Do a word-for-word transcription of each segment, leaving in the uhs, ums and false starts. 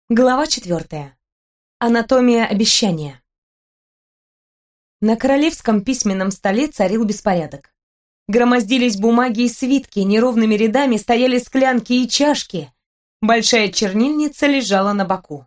Глава четвертая. Анатомия обещания. На королевском письменном столе царил беспорядок. Громоздились бумаги и свитки, неровными рядами стояли склянки и чашки. Большая чернильница лежала на боку.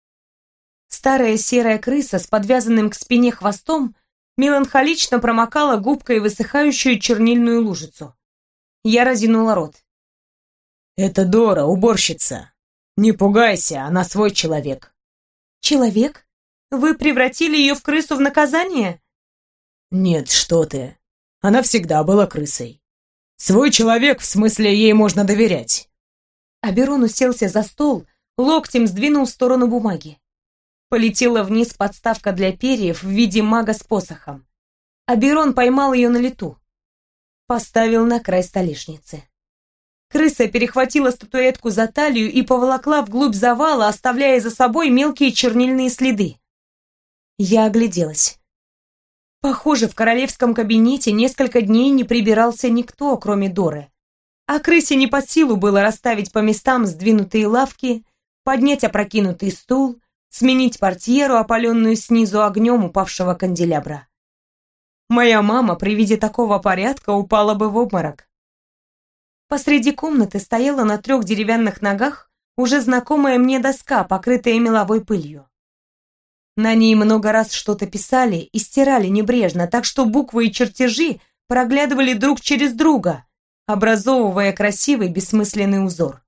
Старая серая крыса с подвязанным к спине хвостом меланхолично промокала губкой высыхающую чернильную лужицу. Я разинула рот. «Это Дора, уборщица. Не пугайся, она свой человек». «Человек? Вы превратили ее в крысу в наказание?» «Нет, что ты. Она всегда была крысой. Свой человек, в смысле, ей можно доверять». Аберон уселся за стол, локтем сдвинул в сторону бумаги. Полетела вниз подставка для перьев в виде мага с посохом. Аберон поймал ее на лету. Поставил на край столешницы. Крыса перехватила статуэтку за талию и поволокла вглубь завала, оставляя за собой мелкие чернильные следы. Я огляделась. Похоже, в королевском кабинете несколько дней не прибирался никто, кроме Доры. А крысе не под силу было расставить по местам сдвинутые лавки, поднять опрокинутый стул, сменить портьеру, опаленную снизу огнем упавшего канделябра. Моя мама при виде такого порядка упала бы в обморок. Посреди комнаты стояла на трех деревянных ногах уже знакомая мне доска, покрытая меловой пылью. На ней много раз что-то писали и стирали небрежно, так что буквы и чертежи проглядывали друг через друга, образовывая красивый бессмысленный узор.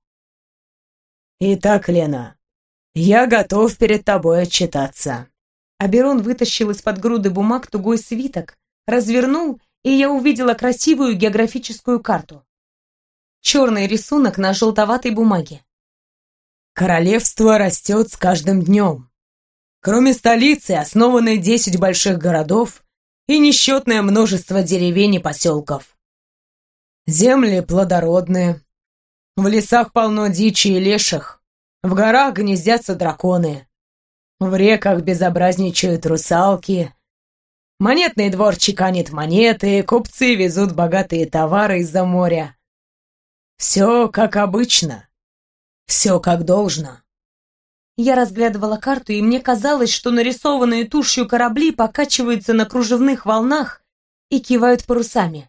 «Итак, Лена, я готов перед тобой отчитаться». Аберон вытащил из-под груды бумаг тугой свиток, развернул, и я увидела красивую географическую карту. Черный рисунок на желтоватой бумаге. «Королевство растет с каждым днем. Кроме столицы основаны десять больших городов и несчетное множество деревень и поселков. Земли плодородные. В лесах полно дичи и леших. В горах гнездятся драконы. В реках безобразничают русалки. Монетный двор чеканит монеты, купцы везут богатые товары из-за моря. Все как обычно. Все как должно». Я разглядывала карту, и мне казалось, что нарисованные тушью корабли покачиваются на кружевных волнах и кивают парусами.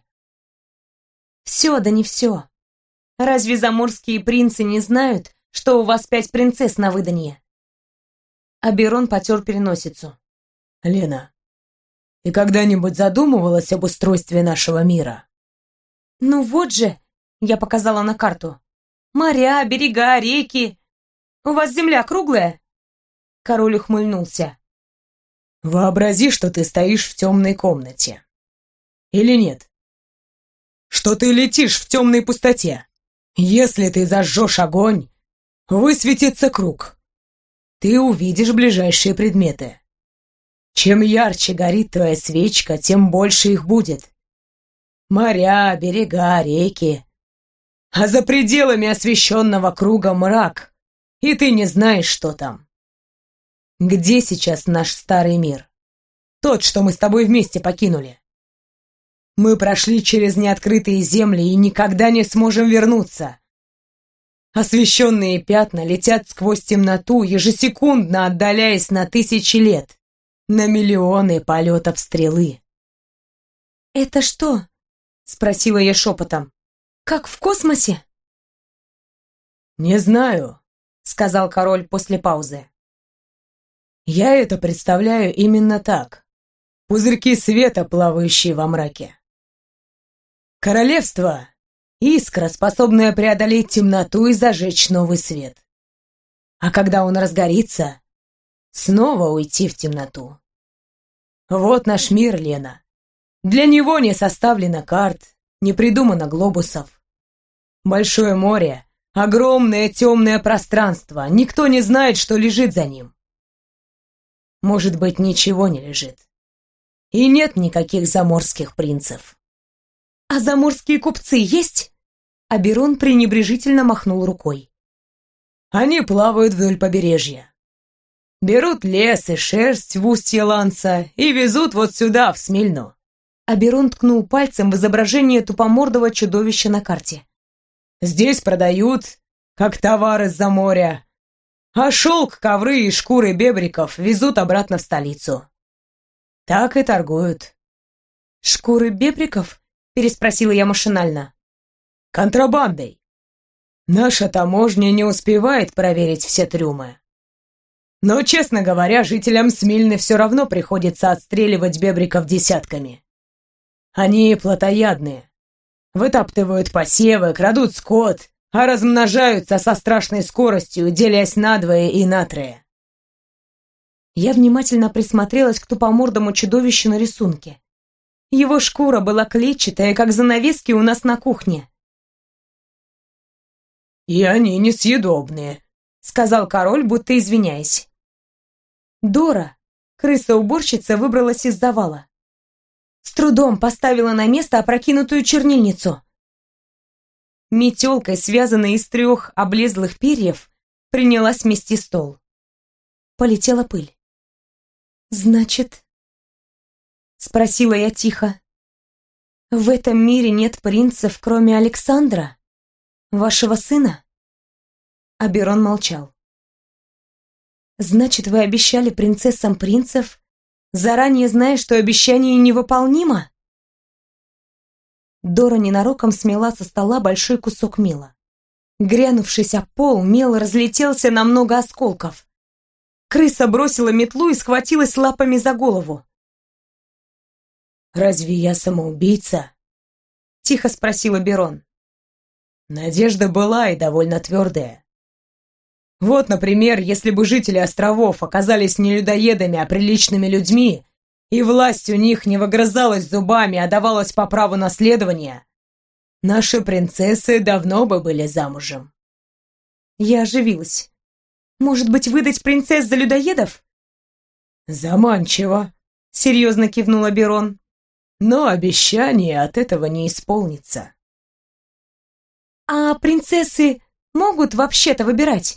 Все, да не все. Разве заморские принцы не знают, что у вас пять принцесс на выданье? Аберон потер переносицу. «Лена, ты когда-нибудь задумывалась об устройстве нашего мира?» «Ну вот же!» — я показала на карту. «Моря, берега, реки. У вас земля круглая?» Король ухмыльнулся. «Вообрази, что ты стоишь в темной комнате. Или нет? Что ты летишь в темной пустоте. Если ты зажжешь огонь, высветится круг. Ты увидишь ближайшие предметы. Чем ярче горит твоя свечка, тем больше их будет. Моря, берега, реки. А за пределами освещенного круга мрак, и ты не знаешь, что там. Где сейчас наш старый мир? Тот, что мы с тобой вместе покинули. Мы прошли через неоткрытые земли и никогда не сможем вернуться. Освещенные пятна летят сквозь темноту, ежесекундно отдаляясь на тысячи лет, на миллионы полетов стрелы». «Это что?» — спросила я шепотом. «Как в космосе?» «Не знаю», — сказал король после паузы. «Я это представляю именно так. Пузырьки света, плавающие во мраке. Королевство — искра, способная преодолеть темноту и зажечь новый свет. А когда он разгорится, снова уйти в темноту. Вот наш мир, Лена. Для него не составлено карт, не придумано глобусов. Большое море, огромное темное пространство, никто не знает, что лежит за ним. Может быть, ничего не лежит. И нет никаких заморских принцев». «А заморские купцы есть?» Аберон пренебрежительно махнул рукой. «Они плавают вдоль побережья. Берут лес и шерсть в устье Ланса и везут вот сюда, в Смельну». Аберон ткнул пальцем в изображение тупомордого чудовища на карте. «Здесь продают, как товар из-за моря. а шелк, ковры и шкуры бебриков везут обратно в столицу. Так и торгуют». «Шкуры бебриков?» — переспросила я машинально. «Контрабандой. Наша таможня не успевает проверить все трюмы. Но, честно говоря, жителям Смильны все равно приходится отстреливать бебриков десятками. Они плотоядные. Вытаптывают посевы, крадут скот, а размножаются со страшной скоростью, делясь надвое и натрое». Я внимательно присмотрелась к тупомордому чудовищу на рисунке. Его шкура была клетчатая, как занавески у нас на кухне. «И они несъедобные», — сказал король, будто извиняясь. Дора, крыса-уборщица, выбралась из завала. С трудом поставила на место опрокинутую чернильницу. Метелкой, связанной из трех облезлых перьев, принялась мести стол. Полетела пыль. «Значит...» — спросила я тихо. «В этом мире нет принцев, кроме Александра, вашего сына?» Аберон молчал. «Значит, вы обещали принцессам принцев, заранее зная, что обещание невыполнимо?» Дора ненароком смела со стола большой кусок мела. Грянувшись о пол, мел разлетелся на много осколков. Крыса бросила метлу и схватилась лапами за голову. «Разве я самоубийца?» — тихо спросил Аберон. «Надежда была и довольно твердая. Вот, например, если бы жители островов оказались не людоедами, а приличными людьми, и власть у них не выгрызалась зубами, а давалась по праву наследования, наши принцессы давно бы были замужем». Я оживилась. «Может быть, выдать принцесс за людоедов?» «Заманчиво», — серьезно кивнул Аберон. «Но обещание от этого не исполнится». «А принцессы могут вообще-то выбирать?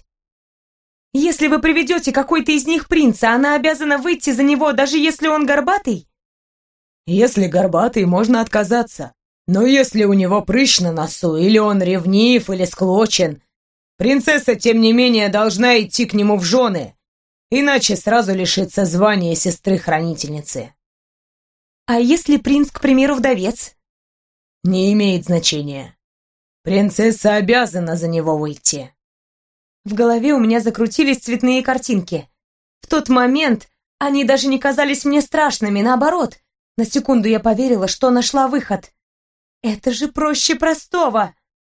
Если вы приведете какой-то из них принца, она обязана выйти за него, даже если он горбатый?» «Если горбатый, можно отказаться. Но если у него прыщ на носу, или он ревнив, или склочен, принцесса, тем не менее, должна идти к нему в жены, иначе сразу лишится звания сестры-хранительницы». «А если принц, к примеру, вдовец?» «Не имеет значения. Принцесса обязана за него выйти». В голове у меня закрутились цветные картинки. В тот момент они даже не казались мне страшными, наоборот. На секунду я поверила, что нашла выход. Это же проще простого.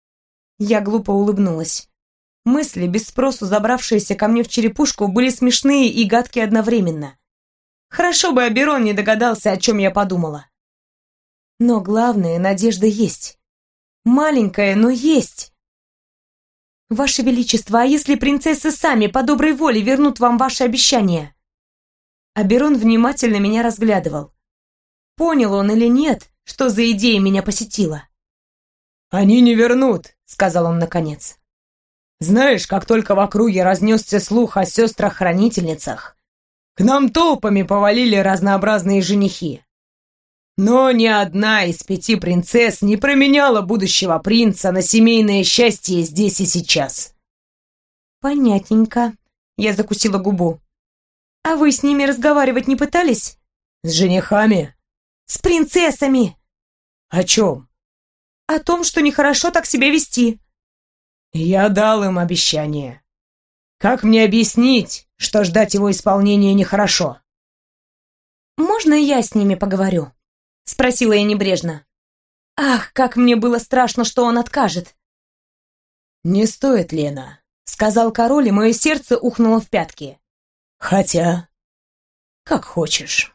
Я глупо улыбнулась. Мысли, без спросу забравшиеся ко мне в черепушку, были смешные и гадкие одновременно. Хорошо бы Аберон не догадался, о чем я подумала. Но главное, надежда есть. Маленькая, но есть. «Ваше Величество, а если принцессы сами по доброй воле вернут вам ваше обещание?» Аберон внимательно меня разглядывал. Понял он или нет, что за идея меня посетила? «Они не вернут», — сказал он наконец. «Знаешь, как только в округе разнесся слух о сестрах-хранительницах, к нам толпами повалили разнообразные женихи. Но ни одна из пяти принцесс не променяла будущего принца на семейное счастье здесь и сейчас». «Понятненько», — я закусила губу. «А вы с ними разговаривать не пытались?» «С женихами?» «С принцессами». «О чем?» «О том, что нехорошо так себя вести». «Я дал им обещание. Как мне объяснить, что ждать его исполнения нехорошо?» «Можно я с ними поговорю?» — спросила я небрежно. Ах, как мне было страшно, что он откажет. «Не стоит, Лена», — сказал король, и мое сердце ухнуло в пятки. «Хотя, как хочешь».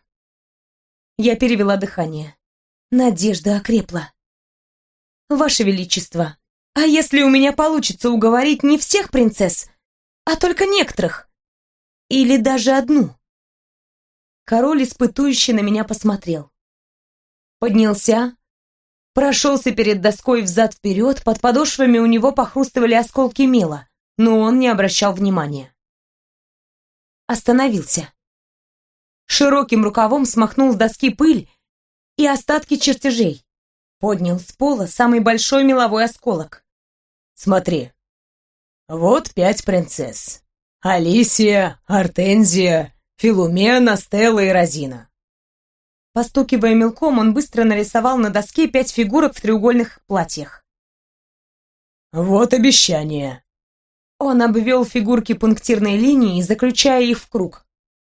Я перевела дыхание. Надежда окрепла. «Ваше Величество, а если у меня получится уговорить не всех принцесс, а только некоторых? Или даже одну?» Король испытующе на меня посмотрел. Поднялся, прошелся перед доской взад-вперед, под подошвами у него похрустывали осколки мела, но он не обращал внимания. Остановился. Широким рукавом смахнул с доски пыль и остатки чертежей. Поднял с пола самый большой меловой осколок. «Смотри, вот пять принцесс. Алисия, Артензия, Филумена, Стелла и Розина. Постукивая мелком, он быстро нарисовал на доске пять фигурок в треугольных платьях. Вот обещание. Он обвел фигурки пунктирной линией, заключая их в круг.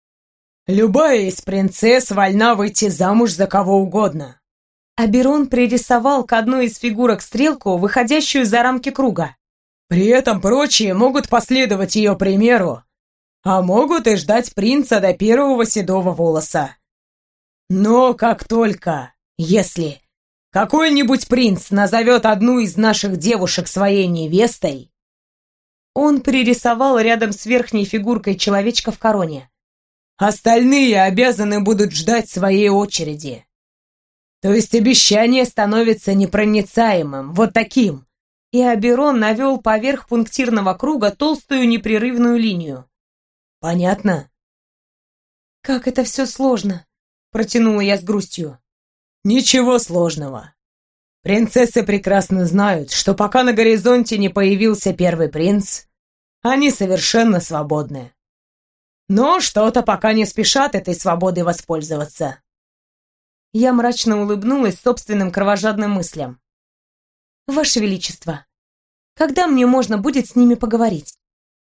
Любая из принцесс вольна выйти замуж за кого угодно. Аберон пририсовал к одной из фигурок стрелку, выходящую за рамки круга. При этом прочие могут последовать ее примеру, а могут и ждать принца до первого седого волоса. Но как только, если какой-нибудь принц назовет одну из наших девушек своей невестой... Он пририсовал рядом с верхней фигуркой человечка в короне. Остальные обязаны будут ждать своей очереди. То есть обещание становится непроницаемым, вот таким. И Аберон навел поверх пунктирного круга толстую непрерывную линию. Понятно? Как это все сложно, протянула я с грустью. Ничего сложного. Принцессы прекрасно знают, что пока на горизонте не появился первый принц, они совершенно свободны. Но что-то пока не спешат этой свободой воспользоваться. Я мрачно улыбнулась собственным кровожадным мыслям. Ваше Величество, когда мне можно будет с ними поговорить?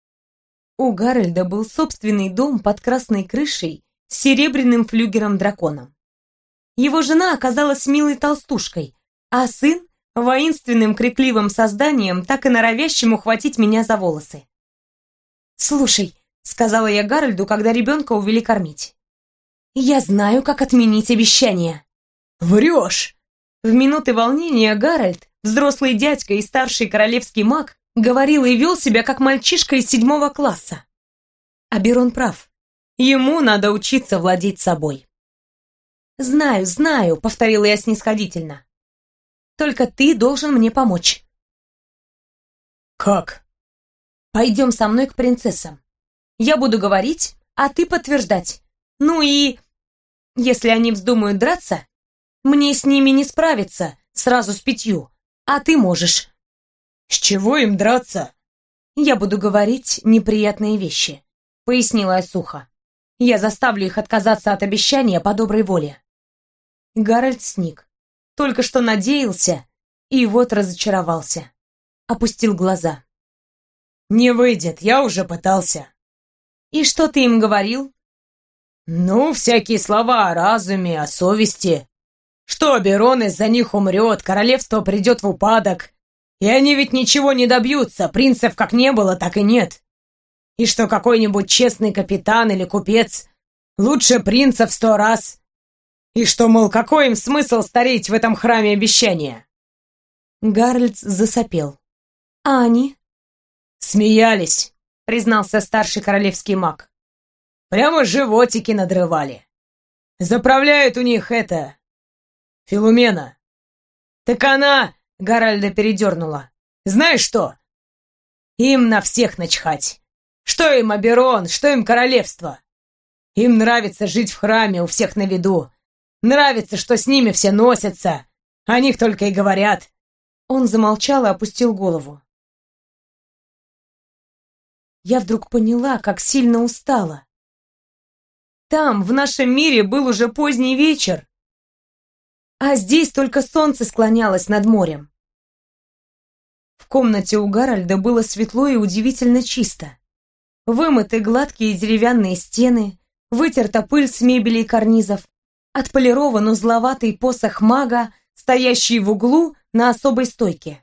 У Гарольда был собственный дом под красной крышей с серебряным флюгером-драконом. Его жена оказалась милой толстушкой, а сын — воинственным крикливым созданием, так и норовящим ухватить меня за волосы. «Слушай», — сказала я Гарольду, когда ребенка увели кормить, «я знаю, как отменить обещание». «Врешь!» В минуты волнения Гарольд, взрослый дядька и старший королевский маг, говорил и вел себя, как мальчишка из седьмого класса. Аберон прав. Ему надо учиться владеть собой. «Знаю, знаю», — повторила я снисходительно. «Только ты должен мне помочь». «Как?» «Пойдем со мной к принцессам. Я буду говорить, а ты подтверждать. Ну и... если они вздумают драться, мне с ними не справиться сразу с пятью, а ты можешь». «С чего им драться?» «Я буду говорить неприятные вещи», — пояснила я сухо. «Я заставлю их отказаться от обещания по доброй воле». Гарольд сник. Только что надеялся, и вот разочаровался. Опустил глаза. «Не выйдет, я уже пытался». «И что ты им говорил?» «Ну, всякие слова о разуме, о совести. Что Аберон из-за них умрет, королевство придет в упадок. И они ведь ничего не добьются, принцев как не было, так и нет. И что какой-нибудь честный капитан или купец лучше принца в сто раз. И что, мол, какой им смысл стареть в этом храме обещания?» Гарольд засопел. «А они?» «Смеялись», — признался старший королевский маг. «Прямо животики надрывали. Заправляет у них это... Филумена. Так она...» — Гарольда передернула. «Знаешь что? Им на всех начхать. Что им Аберон, что им королевство? Им нравится жить в храме у всех на виду. Нравится, что с ними все носятся. О них только и говорят». Он замолчал и опустил голову. Я вдруг поняла, как сильно устала. Там, в нашем мире, был уже поздний вечер, а здесь только солнце склонялось над морем. В комнате у Гарольда было светло и удивительно чисто. Вымыты гладкие деревянные стены, вытерта пыль с мебели и карнизов, отполирован узловатый посох мага, стоящий в углу на особой стойке.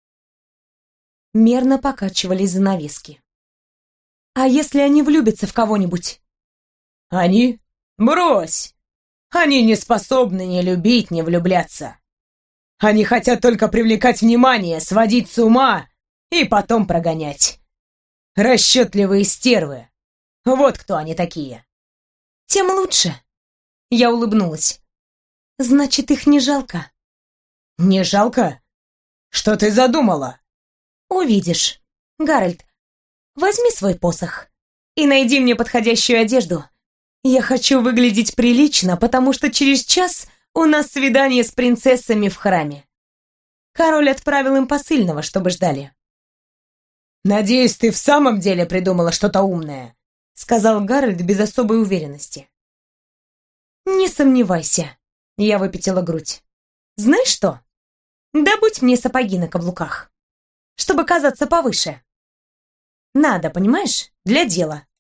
Мерно покачивались занавески. «А если они влюбятся в кого-нибудь?» «Они? Брось! Они не способны ни любить, ни влюбляться. Они хотят только привлекать внимание, сводить с ума и потом прогонять. Расчетливые стервы. Вот кто они такие». «Тем лучше». Я улыбнулась. «Значит, их не жалко?» «Не жалко? Что ты задумала?» «Увидишь. Гарольд, возьми свой посох и найди мне подходящую одежду. Я хочу выглядеть прилично, потому что через час у нас свидание с принцессами в храме. Король отправил им посыльного, чтобы ждали». «Надеюсь, ты в самом деле придумала что-то умное», — сказал Гарольд без особой уверенности. «Не сомневайся», — я выпятила грудь. «Знаешь что? Добудь мне сапоги на каблуках, чтобы казаться повыше. Надо, понимаешь, для дела».